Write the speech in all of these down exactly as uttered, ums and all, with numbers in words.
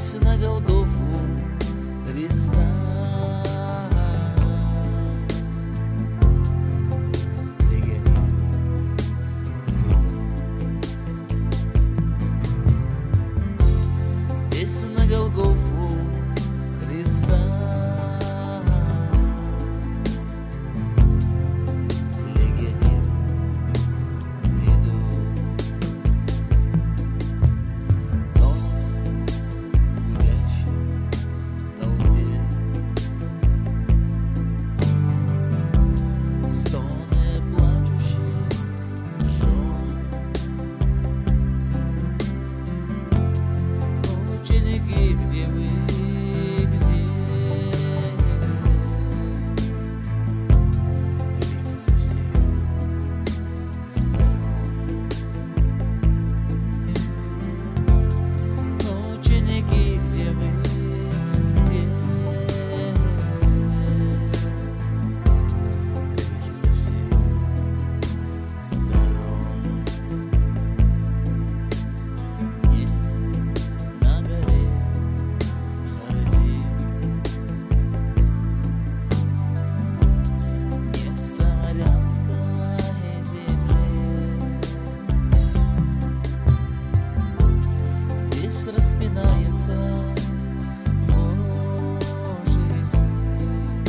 Здесь на Голгофу Христа легионеры ведут. Здесь на Голгофу Христа где вы, где? Великий со всех сторон. Ученики, где вы, где? Великий со всех сторон. Не на горе распинается Божий Сын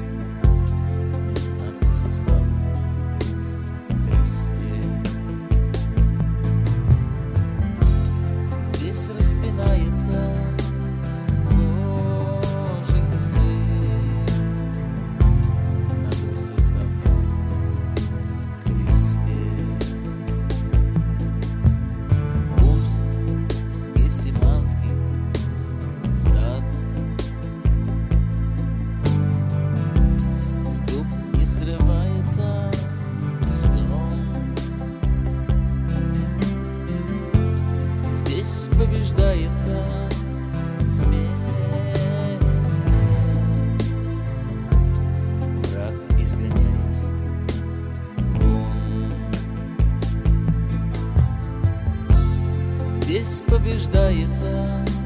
на крестном кресте. Здесь распинается Божий Сын на крестном кресте. Срывается сном. Здесь побеждается смерть. Враг изгоняется вон. Здесь побеждается